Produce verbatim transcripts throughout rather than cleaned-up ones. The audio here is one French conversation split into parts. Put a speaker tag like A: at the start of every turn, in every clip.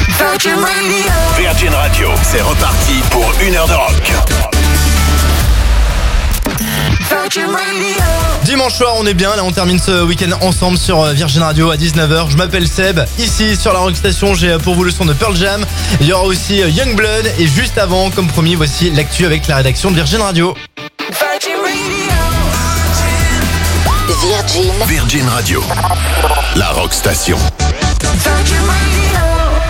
A: Virgin Radio.
B: Virgin Radio, c'est reparti pour une heure de rock.
A: Virgin Radio.
C: Dimanche soir, on est bien, là on termine ce week-end ensemble sur Virgin Radio à dix-neuf heures. Je m'appelle Seb, ici sur la Rock Station, j'ai pour vous le son de Pearl Jam. Il y aura aussi Youngblood et juste avant, comme promis, voici l'actu avec la rédaction de Virgin Radio.
A: Virgin Radio.
D: Virgin.
B: Virgin Radio, la Rock Station.
A: Virgin Radio.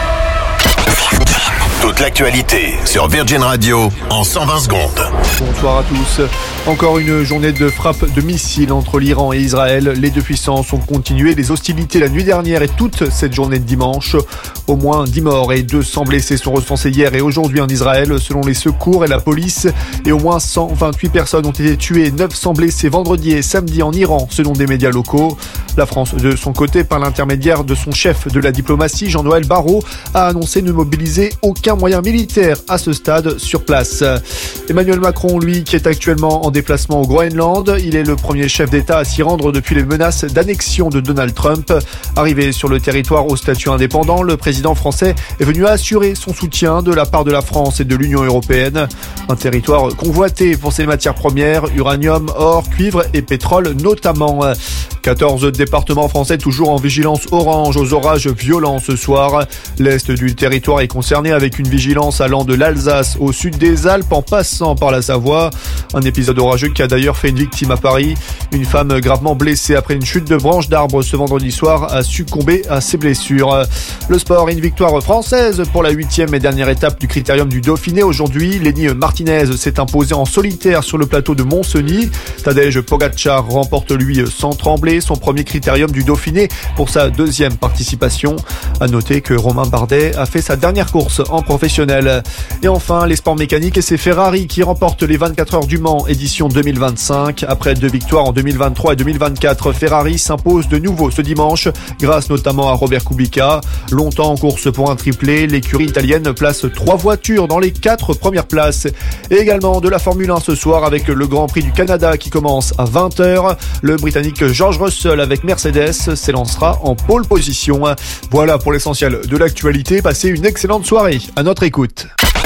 B: Toute l'actualité sur Virgin Radio en cent vingt secondes.
E: Bonsoir à tous. Encore une journée de frappe de missiles entre l'Iran et Israël. Les deux puissances ont continué les hostilités la nuit dernière et toute cette journée de dimanche. Au moins dix morts et deux cents blessés sont recensés hier et aujourd'hui en Israël selon les secours et la police. Et au moins cent vingt-huit personnes ont été tuées, neuf cents blessés vendredi et samedi en Iran selon des médias locaux. La France, de son côté, par l'intermédiaire de son chef de la diplomatie, Jean-Noël Barrot, a annoncé ne mobiliser aucun moyen militaire à ce stade sur place. Emmanuel Macron, lui, qui est actuellement en déplacement au Groenland, il est le premier chef d'État à s'y rendre depuis les menaces d'annexion de Donald Trump. Arrivé sur le territoire au statut indépendant, le président français est venu assurer son soutien de la part de la France et de l'Union européenne. Un territoire convoité pour ses matières premières, uranium, or, cuivre et pétrole notamment. quatorze départements français toujours en vigilance orange aux orages violents ce soir. L'est du territoire est concerné avec une vigilance allant de l'Alsace au sud des Alpes en passant par la Savoie. Un épisode orageux qui a d'ailleurs fait une victime à Paris. Une femme gravement blessée après une chute de branche d'arbre ce vendredi soir a succombé à ses blessures. Le sport, une victoire française pour la huitième et dernière étape du Critérium du Dauphiné aujourd'hui. Lenny Martinez s'est imposé en solitaire sur le plateau de Montcenis. Tadej Pogačar remporte lui sans trembler son premier Critérium du Dauphiné pour sa deuxième participation. À noter que Romain Bardet a fait sa dernière course en professionnel. Et enfin, les sports mécaniques et c'est Ferrari qui remporte les vingt-quatre heures du Mans édition deux mille vingt-cinq. Après deux victoires en deux mille vingt-trois et deux mille vingt-quatre, Ferrari s'impose de nouveau ce dimanche grâce notamment à Robert Kubica. Longtemps en course pour un triplé, l'écurie italienne place trois voitures dans les quatre premières places. Et également de la Formule un ce soir avec le Grand Prix du Canada qui commence à vingt heures. Le Britannique George Russell avec Mercedes s'élancera en pole position. Voilà pour l'essentiel de l'actualité. Passez une excellente soirée à notre écoute.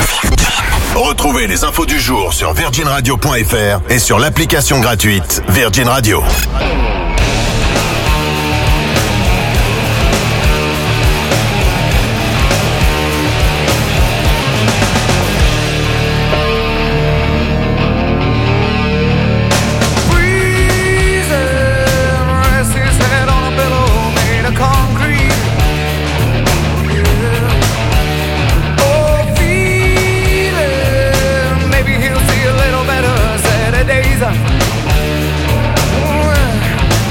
B: Retrouvez les infos du jour sur virgin radio point f r et sur l'application gratuite Virgin Radio.
A: Days.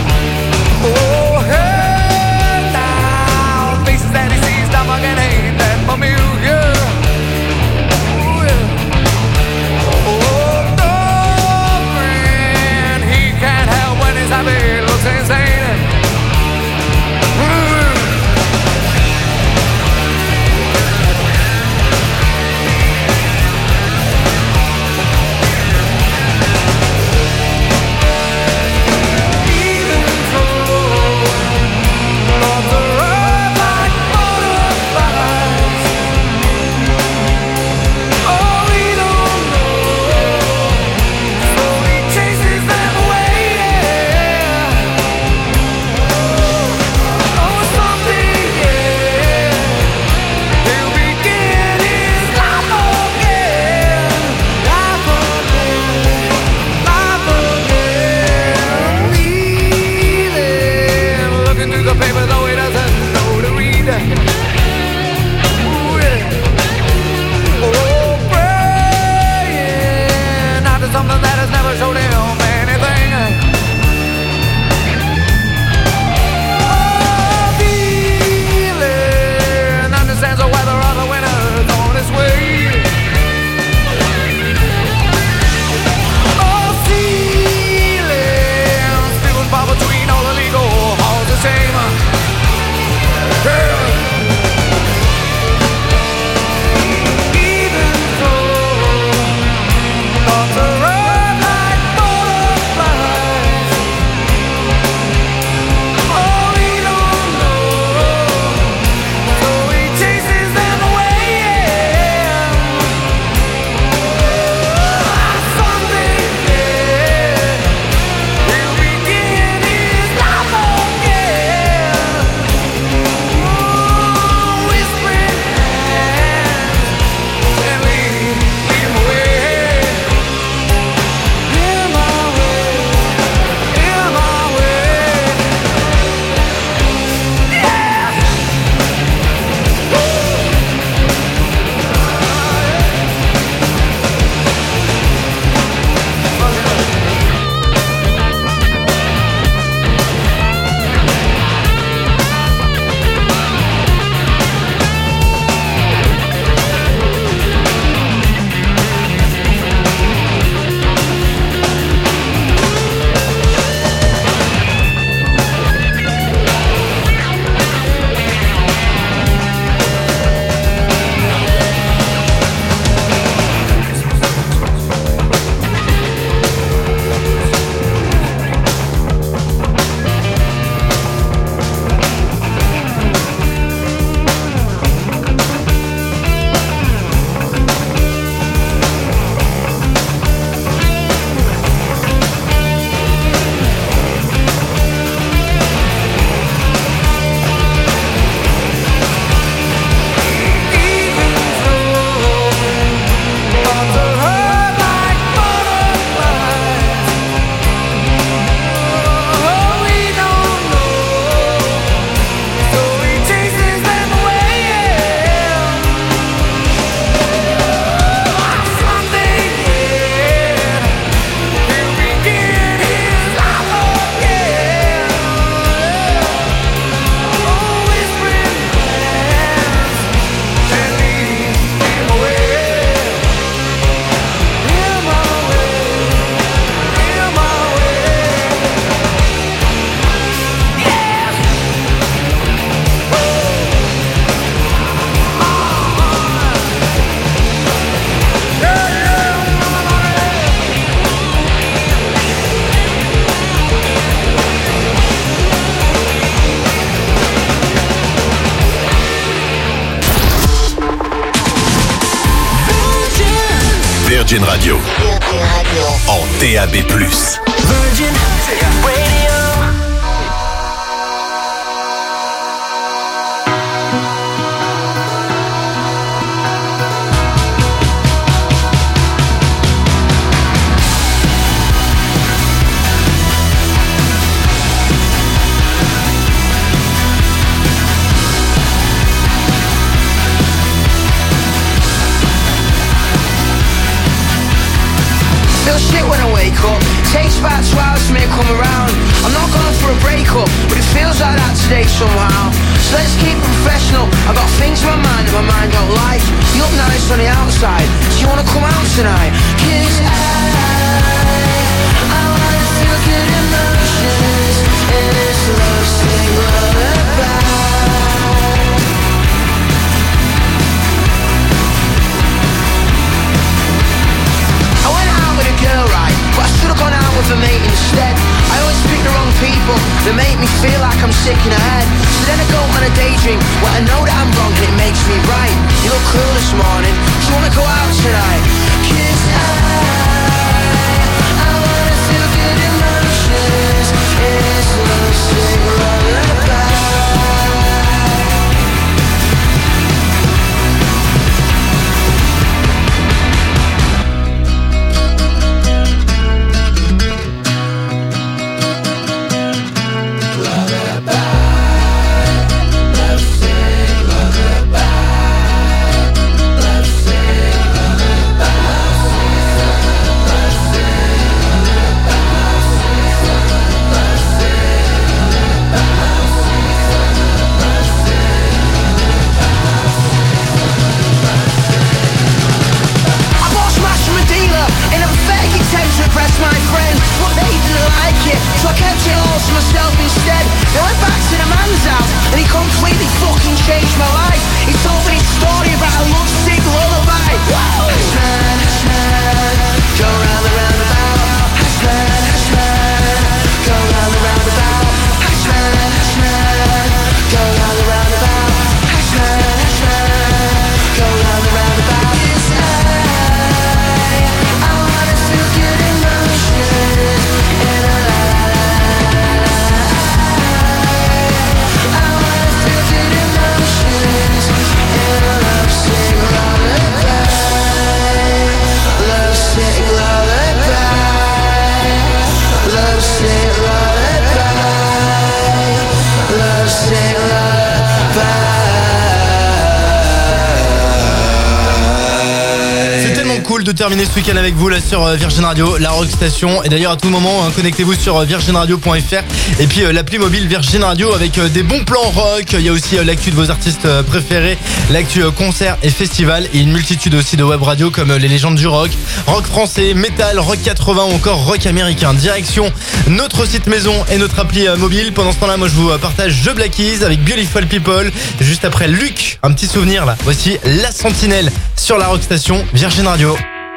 B: Virgin Radio. En D A B plus.
A: Virgin Radio.
D: Feel shit when I wake up. Takes about two hours for me to come around. I'm not going for a breakup, but it feels like that today somehow. So let's keep it professional. I got things in my mind that my mind don't like. You look nice on the outside. Do you wanna come out tonight? 'Cause I, I wanna feel good emotions in this love sing lullaby. I went out with a girl, right, but I should've gone out with a mate instead. I always pick the wrong people that make me feel like I'm sick in the head. So then I go on a daydream where I know that I'm wrong and it makes me right. You look cool this morning, do you wanna go out tonight? 'Cause I, I wanna feel good emotions in this love sing lullaby. Impress my friends, but they didn't like it, so I kept it all to myself instead. I went back to the man's house, and he completely fucking changed my life. He told me a story about a lovesick lullaby. Hashman, Hashman, go round the roundabout. Hashman, Hashman, go round the roundabout. Hashman, Hashman, go round the roundabout. Hashman, Hashman, go round the roundabout. Yes, I, I wanna feel good emotions in a la la la la. I wanna feel good emotions in a love sick lullaby. Love sick lullaby. Love sick lullaby. Love sick lullaby.
C: C'est tellement cool de terminer ce week-end avec vous là sur euh, Virgin Radio, la rock station. Et d'ailleurs à tout moment, hein, connectez-vous sur euh, virgin radio point f r et puis euh, l'appli mobile Virgin Radio avec euh, des bons plans rock. Il y a aussi euh, l'actu de vos artistes euh, préférés, l'actu euh, concert et festival et une multitude aussi de web radio comme euh, les légendes du rock, rock français, métal, rock quatre-vingts ou encore rock américain. Direction notre site maison et notre appli euh, mobile. Pendant ce temps-là, moi je vous euh, partage The Black Keys avec Beautiful People. Juste après Luc, un petit souvenir là. Voici La Sentinelle sur la rock station Virgin Radio.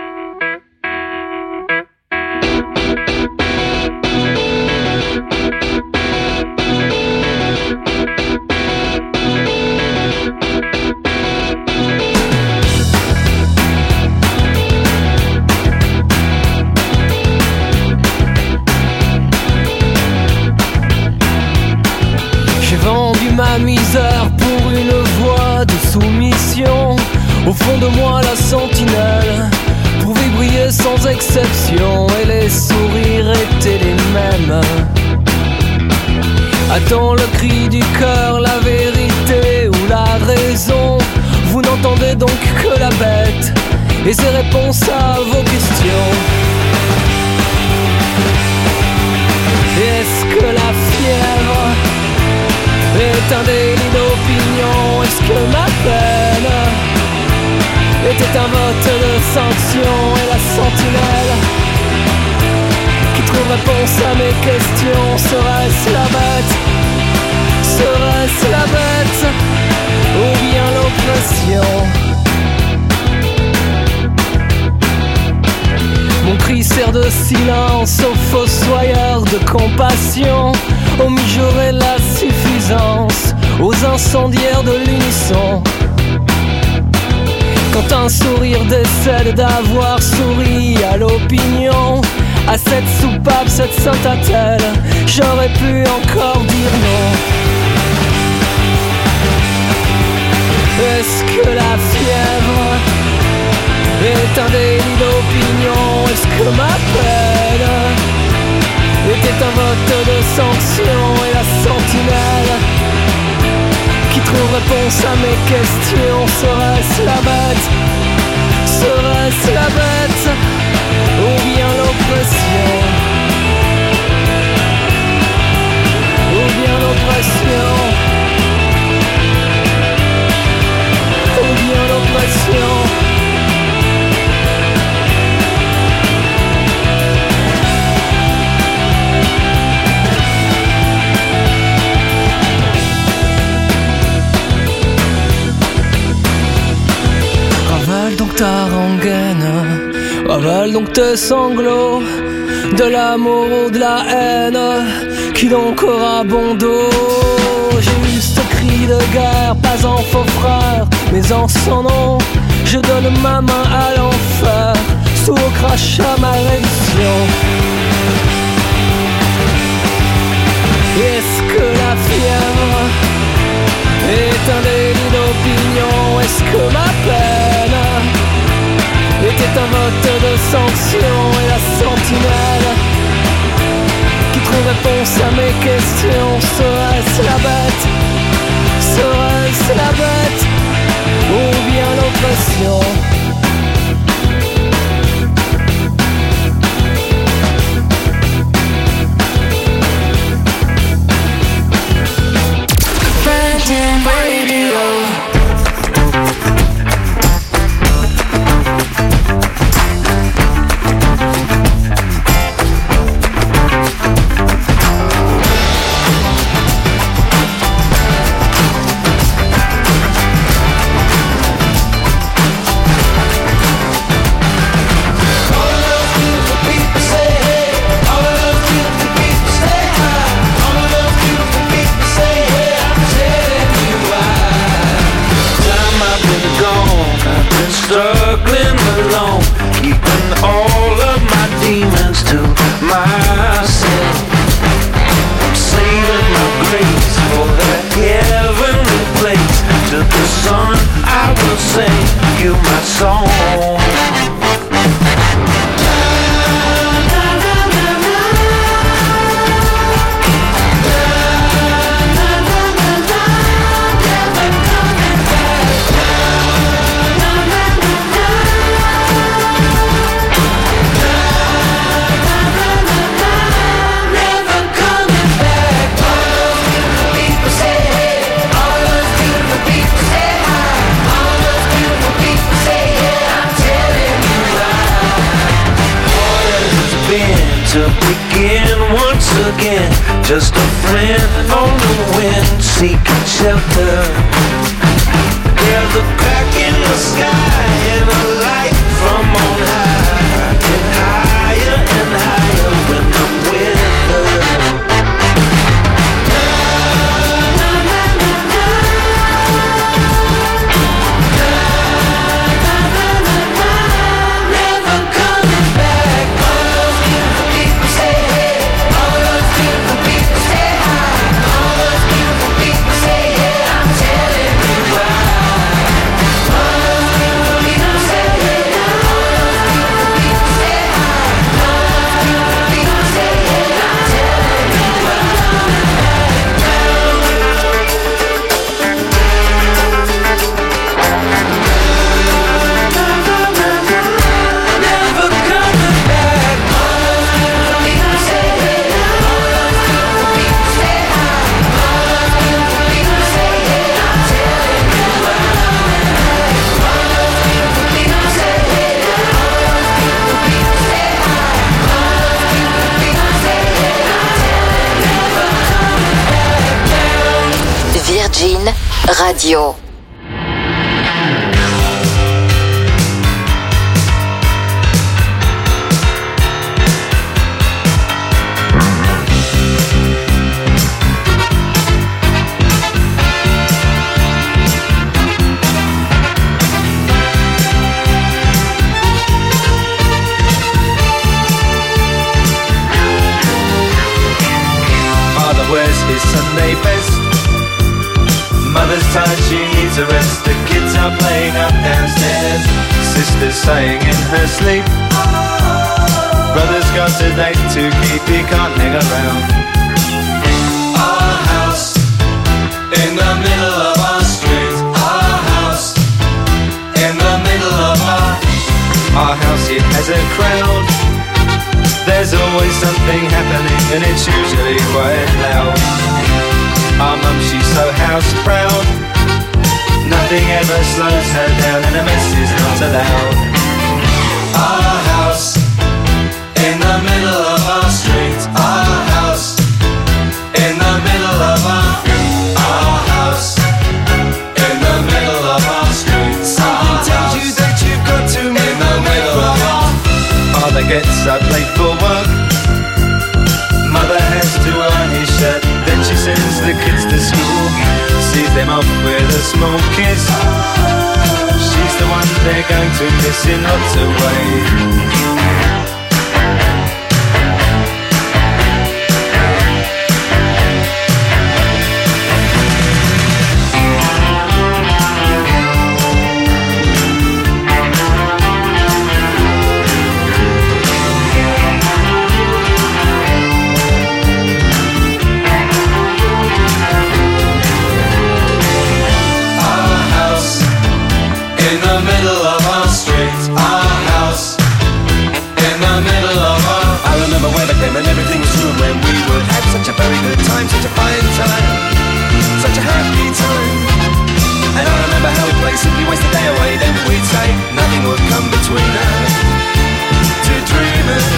F: J'ai vendu ma misère pour une voie de soumission. Au fond de moi la sentinelle pouvait briller sans exception, et les sourires étaient les mêmes. Attends le cri du cœur, la vérité ou la raison. Vous n'entendez donc que la bête et ses réponses à vos questions. Est-ce que la fièvre est un délit d'opinion? Est-ce que ma peine était un vote de sanction? Et la sentinelle qui trouve réponse à mes questions, serait-ce la bête? Serait-ce la bête ou bien l'oppression? Mon cri sert de silence aux fossoyeurs de compassion, aux mijaurés la suffisance, aux incendiaires de l'unisson. Quand un sourire décède d'avoir souri à l'opinion, à cette soupape, cette sainte-attelle, j'aurais pu encore dire non. Est-ce que la fièvre est un délit d'opinion? Est-ce que ma peine était un vote de sanction? Et la sentinelle qui trouve réponse à mes questions, serait-ce la bête? Serait-ce la bête? Ou bien l'oppression? Ou bien l'oppression? Ou bien l'oppression? Ravale donc ta rengaine, ravale donc tes sanglots, de l'amour ou de la haine, qui donc aura bon dos? J'ai juste cri de guerre, pas en faux frère, mais en son nom. Je donne ma main à l'enfer, sous au crachat ma révision. Est-ce que la fièvre est un délit d'opinion? Est-ce que ma peine était un vote de sanction? Et la sentinelle qui trouve réponse à mes questions, serait-ce la bête? Serait-ce la bête? Ou bien l'oppression?
A: Virgin Radio.
G: Struggling alone, keeping all of my demons to myself. I'm saving my grace for that heavenly place. To the sun I will sing you my song. To begin once again, just a friend on the wind, seeking shelter. There's a crack in the sky and a light from on high, and higher and higher when I'm with her.
H: Virgin Radio.
G: to rest, the kids are playing up downstairs. Sister's saying in her sleep, brother's got a date to keep, he can't hang around. Our house in the middle of our street. Our house in the middle of our Our house, it has a crowd. There's always something happening and it's usually quite loud. Our mum, she's so house proud. Nothing ever slows her down and a mess is not allowed. Our house in the middle of our street. Our house in the middle of our Our house in the middle of our street. Something tells you that you've got to move in the middle of our Father gets up late for work. Mother has to iron his shirt. Then she sends the kids to school, sees them off with a small kiss. She's the one they're going to miss in lots of ways. And everything was true when we would have such a very good time, such a fine time, such a happy time. And I remember how we'd play, simply waste the day away. Then we'd say nothing would come between us, two dreamers.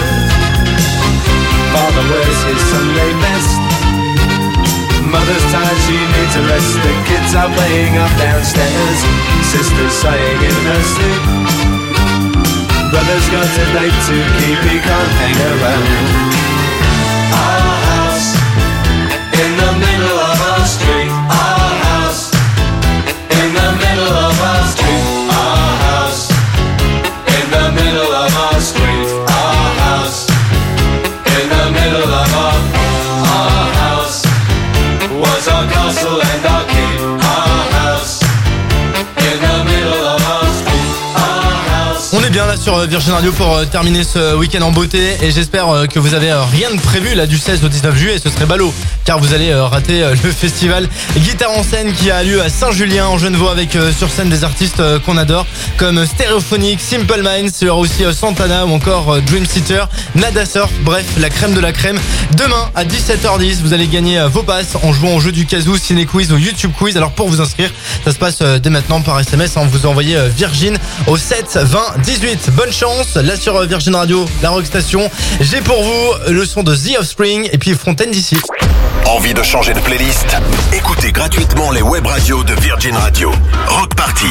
G: Father wears his Sunday best, mother's tired, she needs a rest. The kids are playing up downstairs, sister's saying in her sleep, brother's got a date to keep, he can't hang around. Our house in the middle of our street. Our house in the middle of our street. Our house in the middle of our street. Our house in the middle of our Our house was our castle and our king. Our house in the middle of our street. Our house.
C: On est bien là sur Virgin Radio pour euh, terminer ce week-end en beauté et j'espère euh, que vous avez euh, rien de prévu là du seize au dix-neuf juillet, ce serait ballot car vous allez euh, rater euh, le festival Guitare en scène qui a lieu à Saint-Julien en Genevois avec euh, sur scène des artistes euh, qu'on adore comme Stereophonic, Simple Minds, il y aura aussi euh, Santana ou encore euh, Dream Theater, Nada Surf, bref la crème de la crème. Demain à dix-sept heures dix vous allez gagner euh, vos passes en jouant au jeu du Kazoo, Ciné Quiz ou YouTube Quiz. Alors pour vous inscrire ça se passe euh, dès maintenant par S M S, hein, vous envoyez euh, Virgin au sept vingt dix-huit. Bonne chance, là sur Virgin Radio, la Rock Station. J'ai pour vous le son de The Offspring et puis Fontaine d'ici.
B: Envie de changer de playlist? Écoutez gratuitement les web radios de Virgin Radio. Rock Party.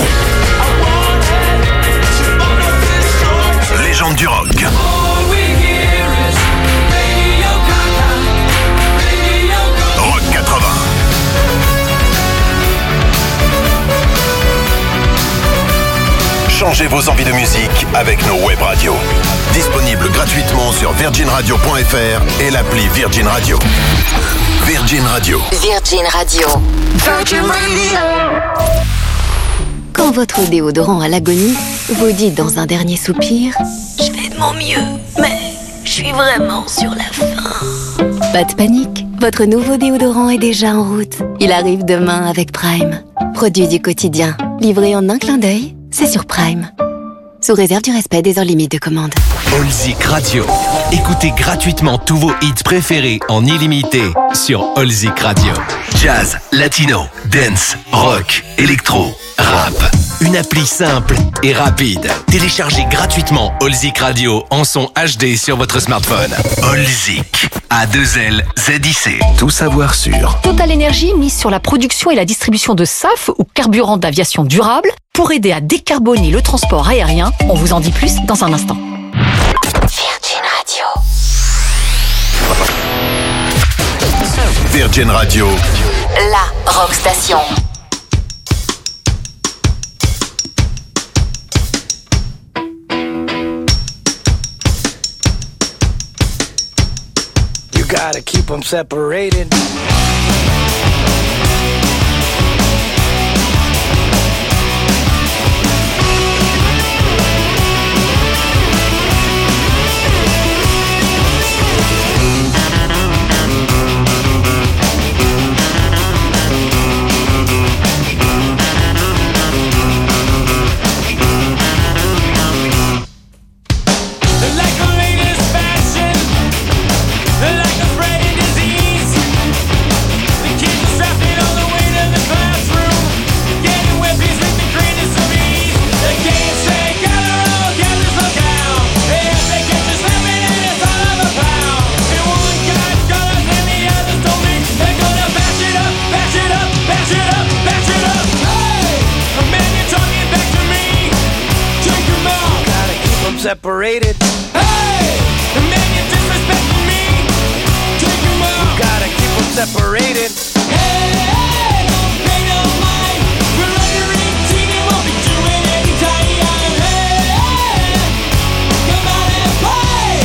B: Légende du rock. Rock quatre-vingts. Changez vos envies de musique avec nos web radios. Disponible gratuitement sur virgin radio point f r et l'appli Virgin Radio. Virgin Radio.
H: Virgin Radio.
A: Virgin Radio.
I: Quand votre déodorant à l'agonie vous dit dans un dernier soupir « Je fais de mon mieux, mais je suis vraiment sur la fin ». Pas de panique, votre nouveau déodorant est déjà en route. Il arrive demain avec Prime. Produit du quotidien, livré en un clin d'œil, c'est sur Prime. Sous réserve du respect des heures limites de commande.
J: Allzik Radio. Écoutez gratuitement tous vos hits préférés en illimité sur Allzik Radio. Jazz, latino, dance, rock, électro, rap. Une appli simple et rapide. Téléchargez gratuitement Allzik Radio en son H D sur votre smartphone. Allzik. A deux L Z I C. Tout savoir sur
K: Total Energy mise sur la production et la distribution de S A F ou carburant d'aviation durable pour aider à décarboner le transport aérien. On vous en dit plus dans un instant.
H: Virgin Radio.
B: Virgin Radio.
H: La Rock Station.
G: You gotta keep them separated. separated. Hey, man, you're disrespecting me. Take him out. We gotta keep them separated. Hey, hey, don't pay no mind. We're under eighteen and we'll be doing anytime. Hey, hey, come out and play.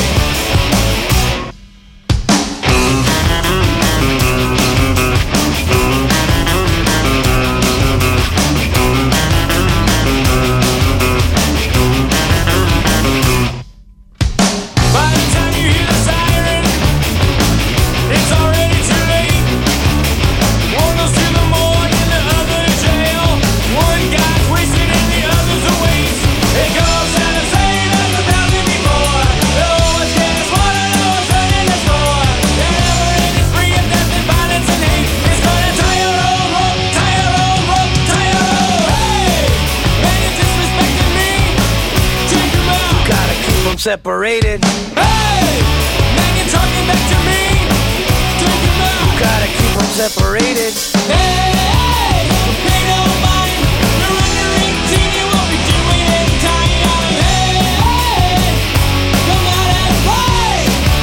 G: By the time you hear the siren, it's already too late. One goes to the morgue and the other to jail. One guy's wasted and the other's a waste. It goes out the same as a thousand before. No one's getting smarter, no one's turning the score. The never-ending spree of death and violence and hate is gonna tie your own rope, tie your own rope, tie your own. Hey, man, you're disrespecting me. Check him out. Gotta keep them separated. Hey, man, you're talking back to me. Check him out. Gotta keep them separated. Hey, hey, pay no mind. You're under eighteen, you won't be doing any time. Hey, hey, come out and play.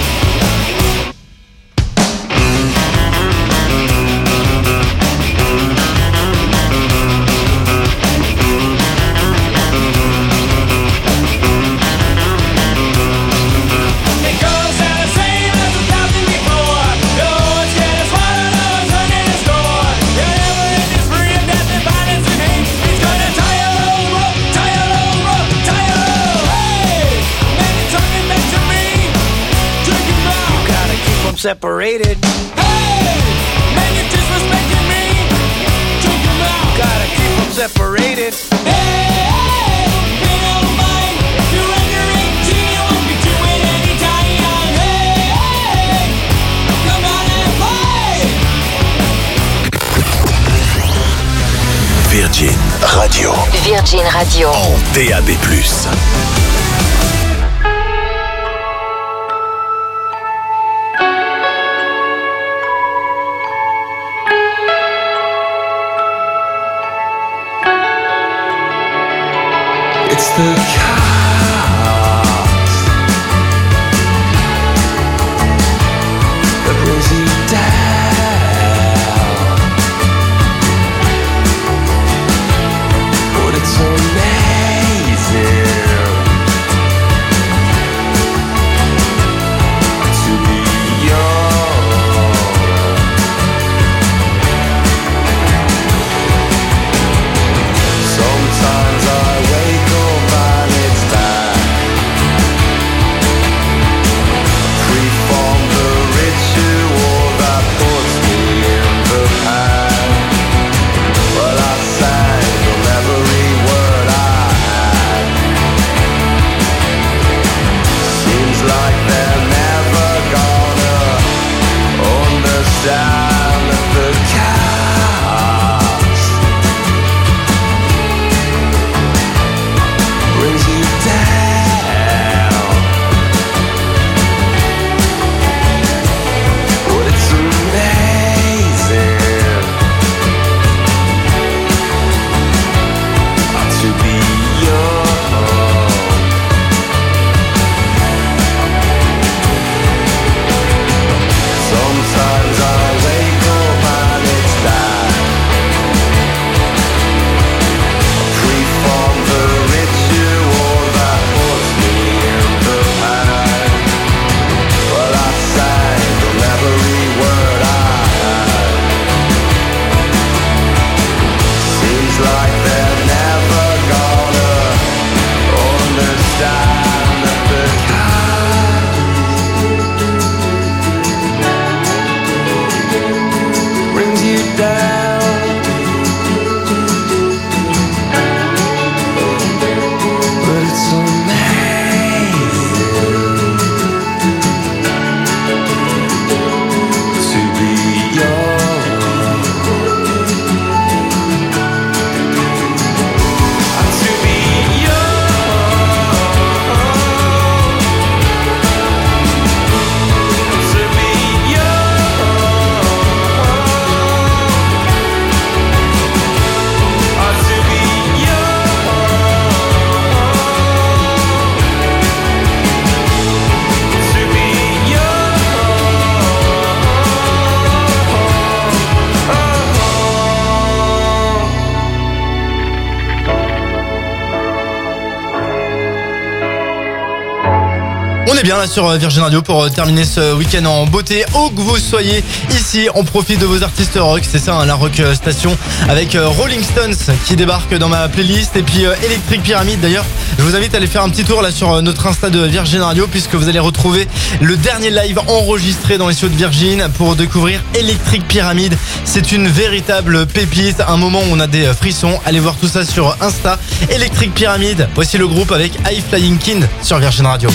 G: It goes out the same as a thousand before. No one's getting smarter, no one's turning the score. The never-ending spree of death and violence and hate is gonna tie your own rope, tie your own rope, tie your own. Hey, man, you're talking back to me. Check him out. You gotta keep them separated. Hey, man, you're disrespecting me. Check him out. Gotta keep them separated. Hey, hey, pay no mind. If you're under eighteen, you won't be doing any time. Hey, hey, come out and play.
B: Virgin Radio.
H: Virgin Radio.
B: En D A B plus.
F: It's the chaos that brings you down, but it's amazing to be young. Sometimes I wake up and it's
C: On est bien là sur Virgin Radio pour terminer ce week-end en beauté. Où que vous soyez ici, on profite de vos artistes rock. C'est ça, hein, la Rock Station avec Rolling Stones qui débarque dans ma playlist. Et puis Electric Pyramid. D'ailleurs, je vous invite à aller faire un petit tour là sur notre Insta de Virgin Radio, puisque vous allez retrouver le dernier live enregistré dans les studios de Virgin pour découvrir Electric Pyramid. C'est une véritable pépite, un moment où on a des frissons. Allez voir tout ça sur Insta. Electric Pyramid. Voici le groupe avec High Flying Kind sur Virgin Radio.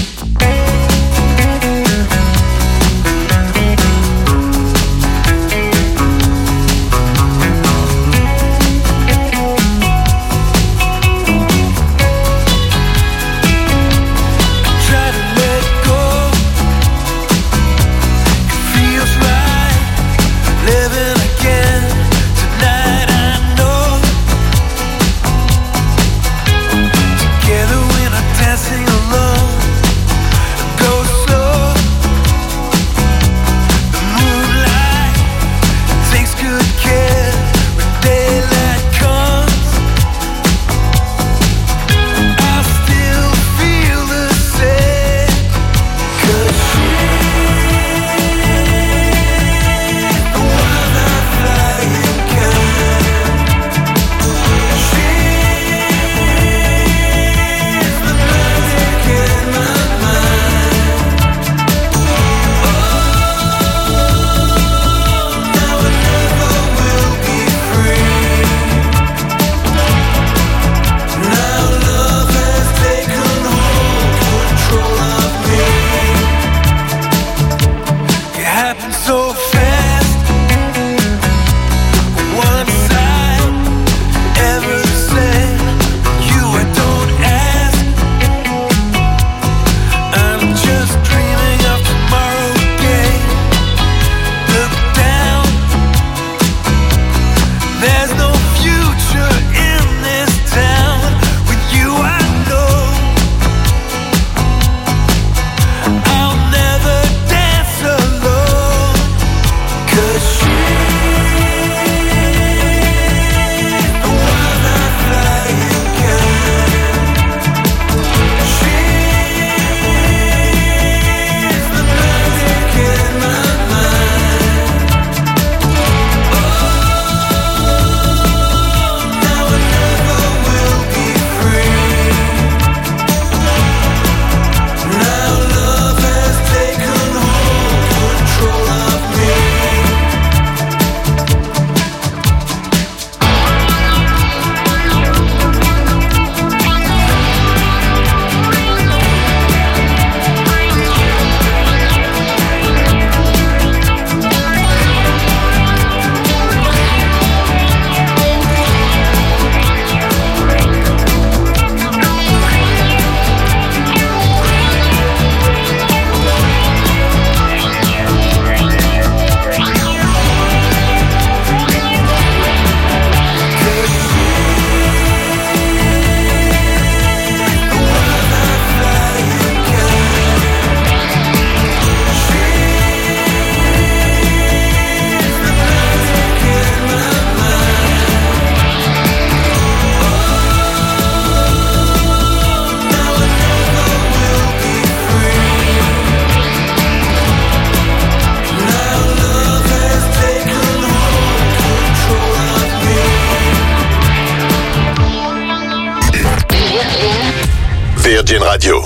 B: Virgin Radio.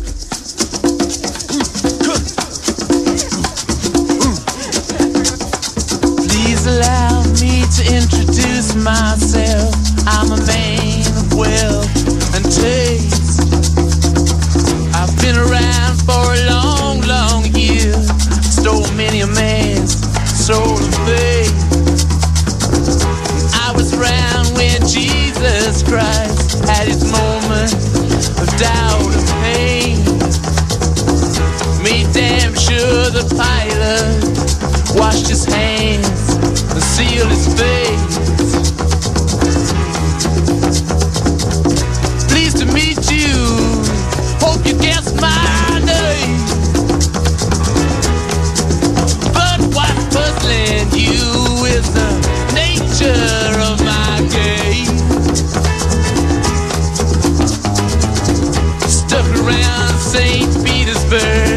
L: Please allow me to introduce myself. I'm a man of wealth and taste. I've been around for a long, long year. Stole many a man's soul of faith. I was around when Jesus Christ had his moment of doubt and pain. Made damn sure the pilot washed his hands and sealed his face. Pleased to meet you, hope you guessed my name. But what's puzzling you is the nature of my game. Stuck around Saint Petersburg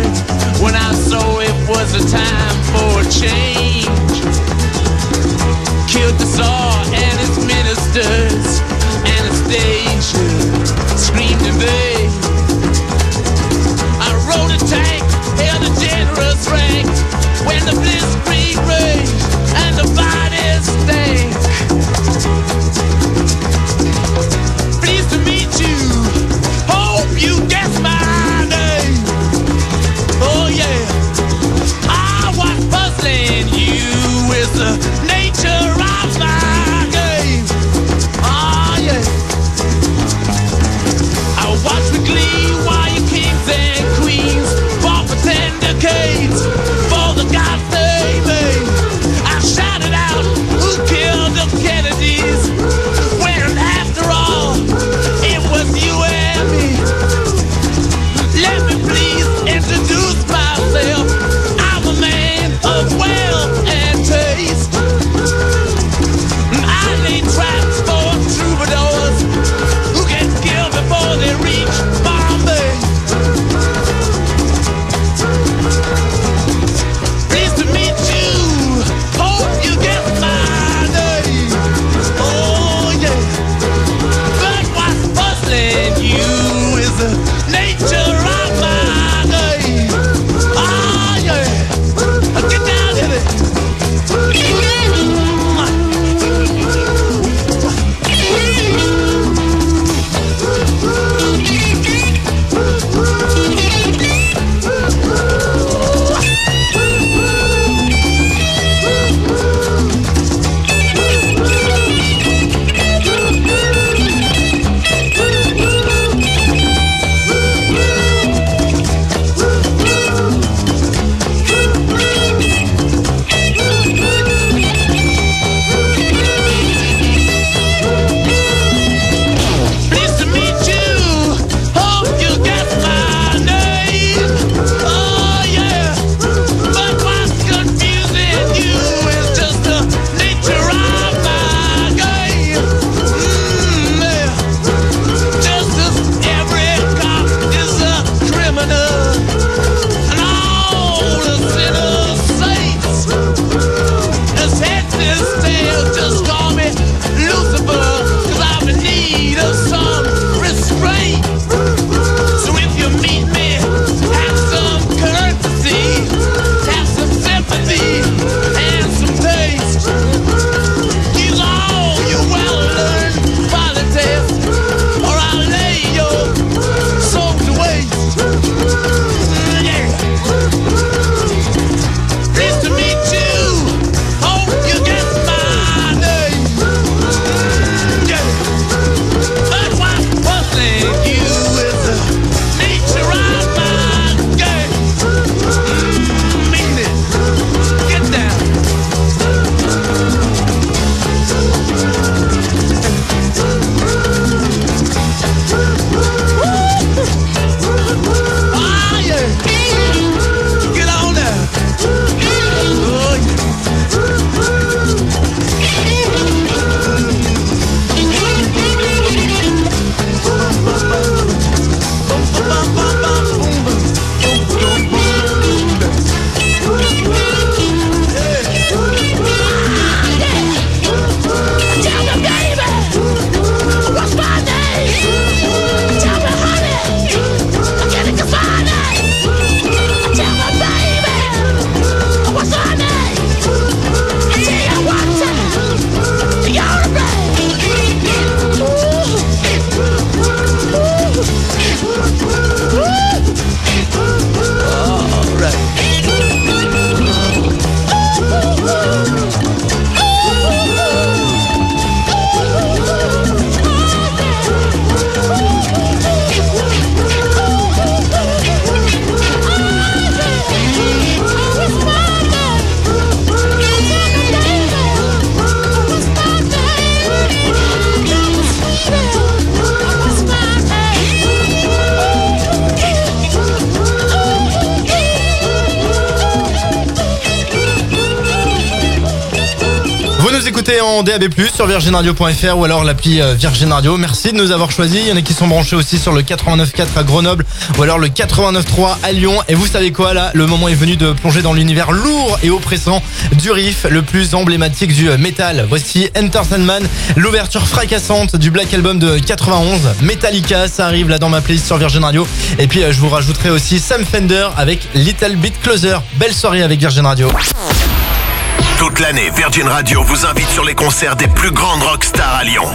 C: écoutez en D A B plus, sur virgin radio point f r ou alors l'appli Virgin Radio. Merci de nous avoir choisis. Il y en a qui sont branchés aussi sur le quatre-vingt-neuf virgule quatre à Grenoble ou alors le quatre-vingt-neuf virgule trois à Lyon. Et vous savez quoi, là, le moment est venu de plonger dans l'univers lourd et oppressant du riff, le plus emblématique du métal. Voici Enter Sandman, l'ouverture fracassante du Black Album de quatre-vingt-onze. Metallica, ça arrive là dans ma playlist sur Virgin Radio. Et puis je vous rajouterai aussi Sam Fender avec Little Bit Closer. Belle soirée avec Virgin Radio.
B: Toute l'année, Virgin Radio vous invite sur les concerts des plus grandes rockstars à Lyon.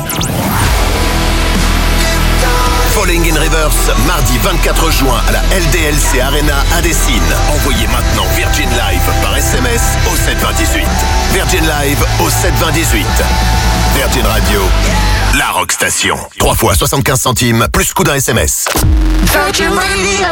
B: Falling in Reverse, mardi vingt-quatre juin à la L D L C Arena à Dessines. Envoyez maintenant Virgin Live par S M S au sept vingt dix-huit. Virgin Live au sept vingt dix-huit. Virgin Radio, la rock station. trois fois soixante-quinze centimes, plus coût d'un S M S.
A: Virgin Radio.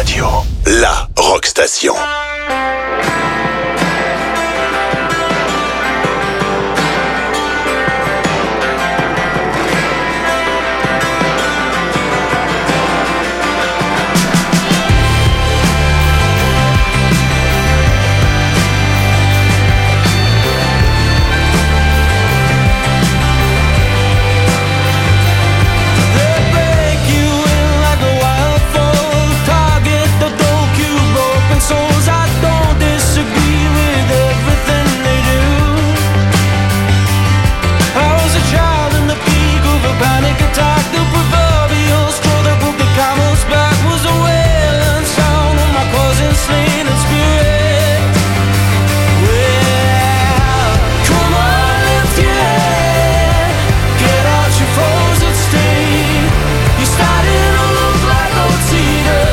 B: Radio, la rock station.
F: Souls, I don't disagree with everything they do. I was a child in the peak of a panic attack. The proverbial straw that broke the camel's back was a wailing sound of my cousin slain in spirit. Well, come on, lift your head, get out your frozen state. You're starting to look like old cedar.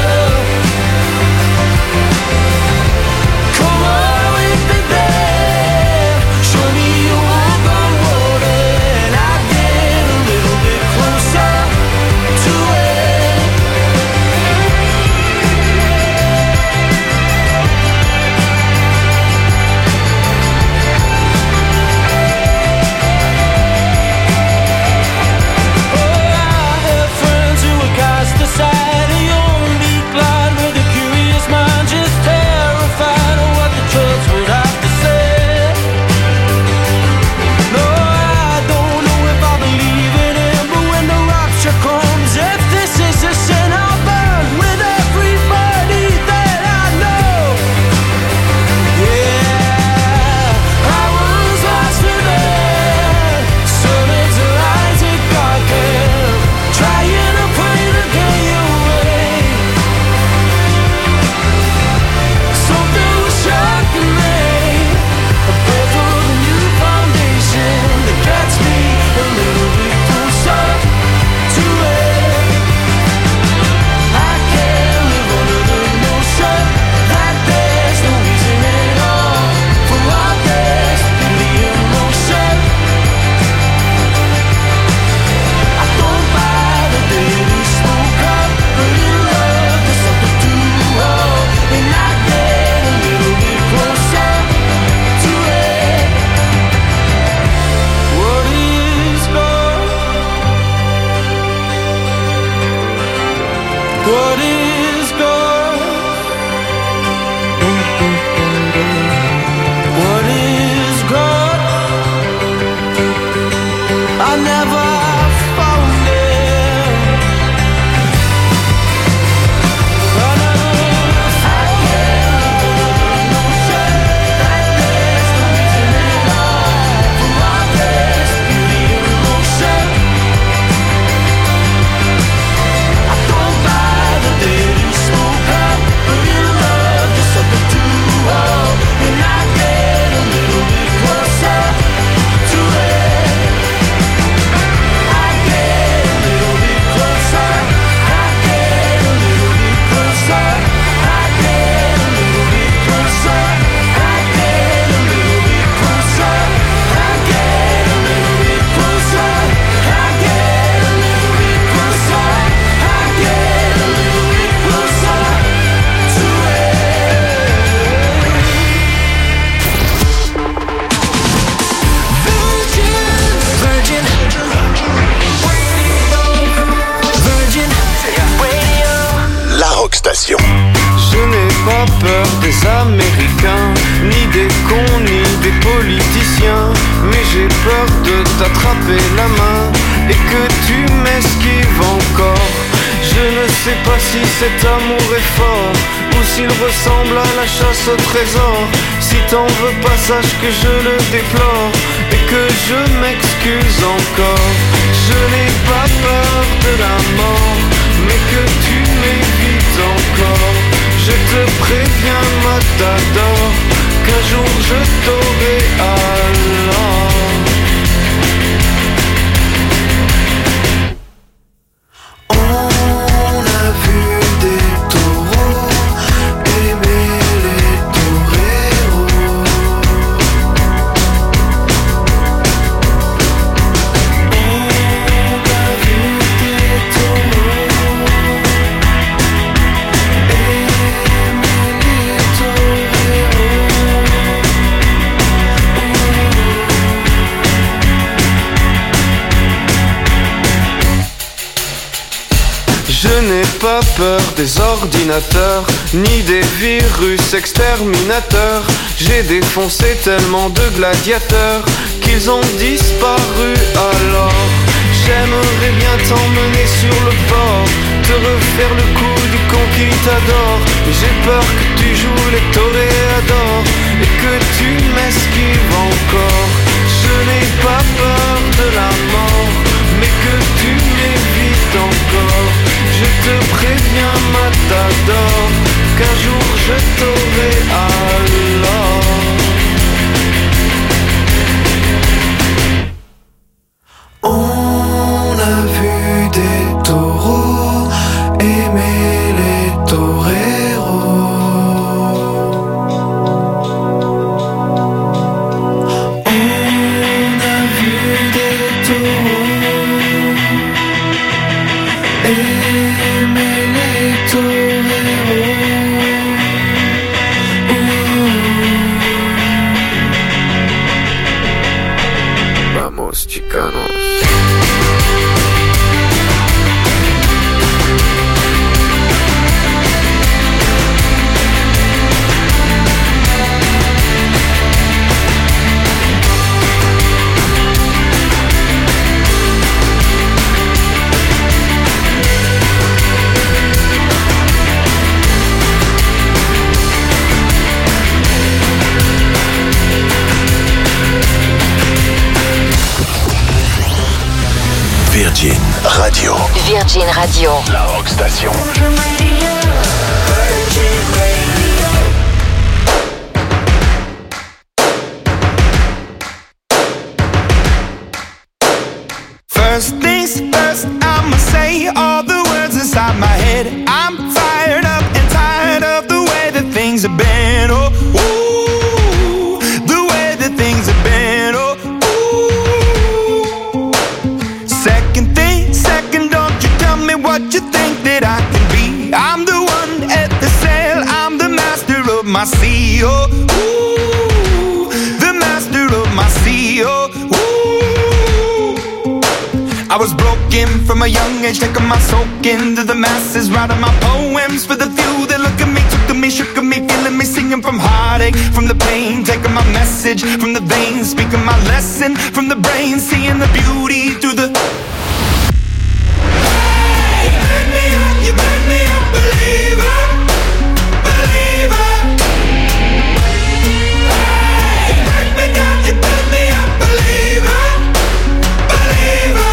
M: Je n'ai pas peur des Américains, ni des cons, ni des politiciens, mais j'ai peur de t'attraper la main et que tu m'esquives encore. Je ne sais pas si cet amour est fort ou s'il ressemble à la chasse au trésor. Si t'en veux pas, sache que je le déplore et que je m'excuse encore. Je n'ai pas peur de la mort, mais que tu m'évites encore. Je te préviens, Matador, qu'un jour je t'aurai alors.
F: Oh,
M: Je n'ai pas peur des ordinateurs, ni des virus exterminateurs. J'ai défoncé tellement de gladiateurs qu'ils ont disparu alors. J'aimerais bien t'emmener sur le port, te refaire le coup du conquistador. Mais j'ai peur que tu joues les toréadors et que tu m'esquives encore. Je n'ai pas peur de la mort, mais que tu m'évites encore. Je te préviens, matador, qu'un jour je t'aurai alors. On a vu des taureaux aimer les toreros. On a vu des taureaux aimer les toreros. Vamos, chicanos.
B: Virgin Radio.
H: Virgin Radio.
B: La rock station.
N: First things first, I'ma say all the words inside my head. I'm fired up and tired of the way that things have been. Oh, ooh, the way that things have been. Oh, ooh. Second thing, second, don't you tell me what you think that I can be. I'm the one at the sail, I'm the master of my sea. Oh, ooh, the master of my sea. Oh, ooh. I was broken from a young age, taking my soak into the masses, writing my poems for the few that look at me, took to me, shook at me, feeling me, singing from heartache, from the pain, taking my message from the veins, speaking my lesson from the brain, seeing the beauty through the. Hey, you burn me up, you burn me up, believer, believer. Hey, you burn me down, you burn me up, believer, believer.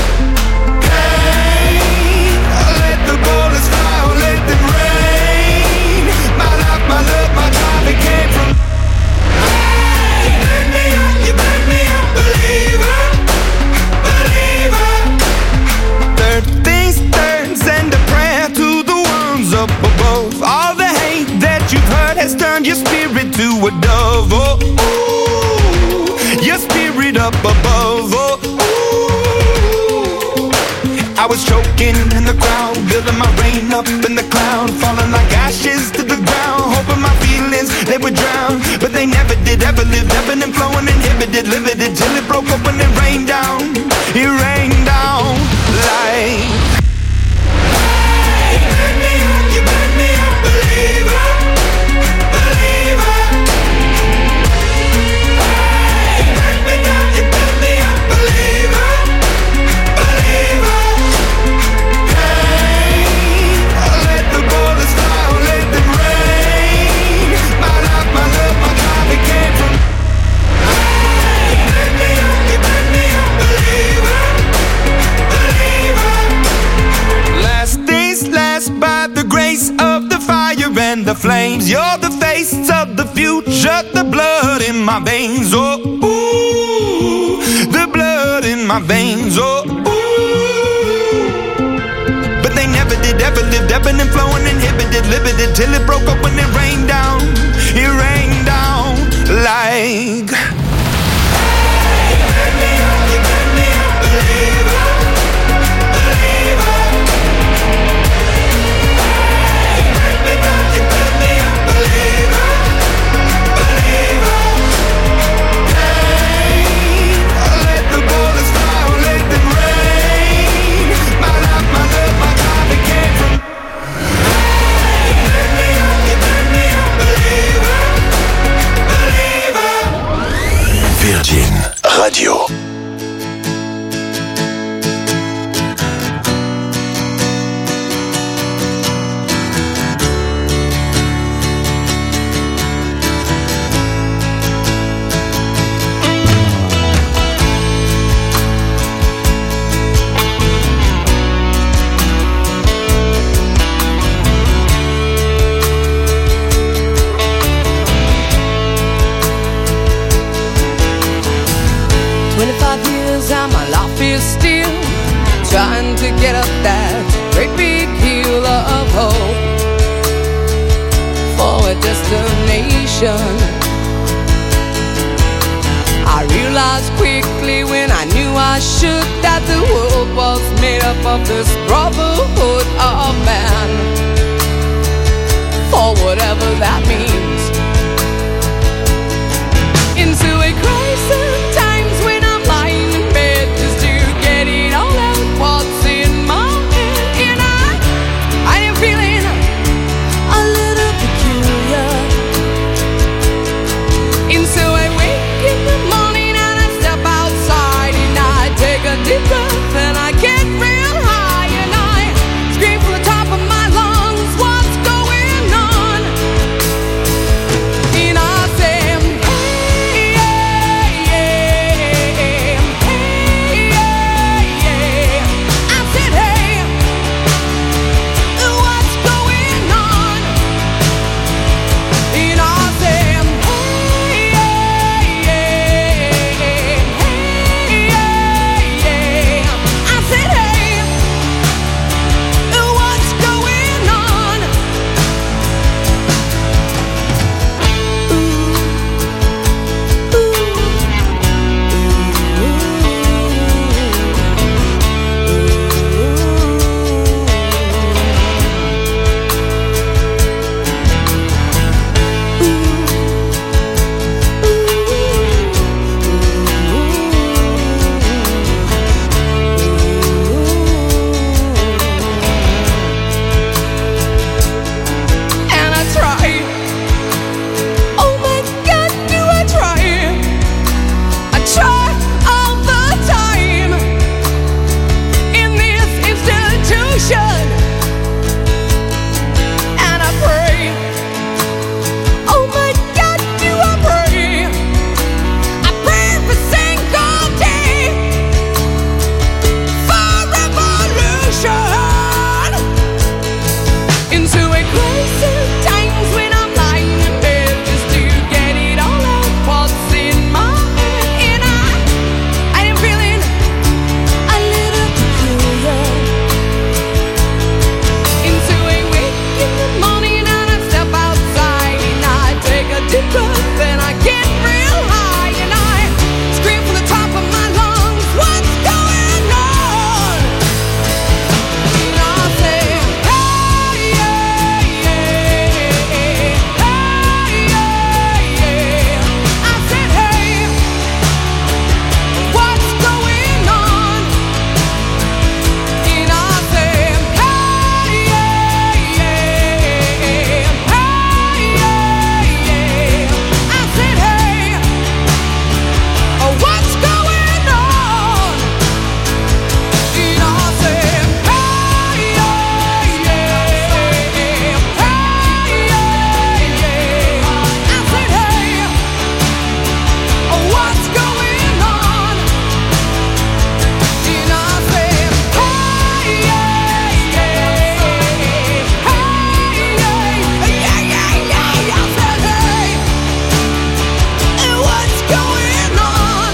N: My love, my drive, it came from. Hey, you burn me up, you burn me up, believer, believer. Third things third, send a prayer to the ones up above. All the hate that you've heard has turned your spirit to a dove. Oh, ooh, your spirit up above. Oh, ooh. I was choking in the crowd, building my rain up in the cloud, falling like ashes to the ground, hoping my feelings, they would drown, but they never did, ever lived, ebbing and flowing, inhibited, limited, till it broke open and rained down, it rained down like. Hey, you burn me up, you burn me up, believer, believer. Hey, you burn me down, you burn me up, believer, believer. And the flames, you're the face of the future, the blood in my veins, oh, ooh, the blood in my veins, oh, ooh. But they never did, ever lived, ebbing and flowing, inhibited, limited, till it broke up when it rained down, it rained down like. Hey, you burn me up, you burn me up, believer, believer.
F: get up that great big hill of hope for a destination. I realized quickly when I knew I should that the world was made up of this brotherhood of man, for whatever that means. Into a crisis times when I'm lying in bed just to get it all out what's in my head. And I, I am feeling a little peculiar. And so I wake in the morning and I step outside and I take a deep breath and I get real high and I scream from the top of my lungs, what's going on? And I say, hey, yeah, yeah, hey, yeah, yeah. I said, hey, what's going on? And I say, hey, yeah, yeah, hey, yeah, yeah. I said, hey, what's going on? And I try. Oh my God, do I try? I try all the time in this institution, and I pray. Oh my God, do I pray? I pray every single day for revolution. Into a crisis times when I'm lying in bed just to get it all out what's in my head. And I, I am feeling a little peculiar. Into a wake in the morning and I step outside and I take a deep breath and I get real high and I scream from the top of my lungs, what's going on? And I say, hey, yeah, yeah, hey, yeah, yeah. I said, hey, what's going on? And I say, hey, yeah, yeah, hey, yeah, yeah. I said, hey, what's going on? And I said, hey, yeah, yeah, hey, yeah, yeah. I said, hey, what's going on? And I said, hey, yeah, yeah, hey, yeah, yeah, yeah. I said, hey, what's going on?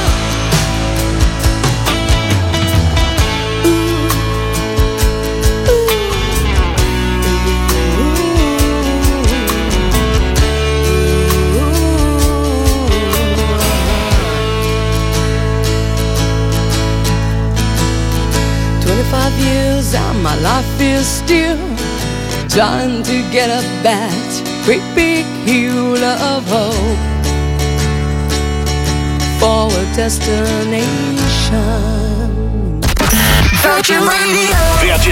F: Twenty-five years and my life is still trying to get up that great big hill of hope for a destination.
B: Virgin Radio. Virgin